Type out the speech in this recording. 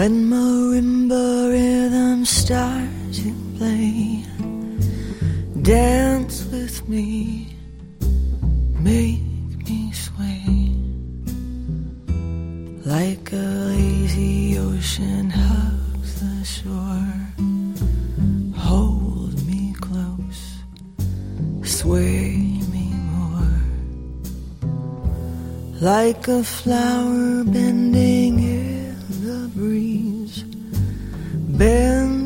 When marimba rhythm starts to play, dance with me, make me sway, like a lazy ocean hugs the shore. Hold me close, sway me more, like a flower bending in the breeze. Bend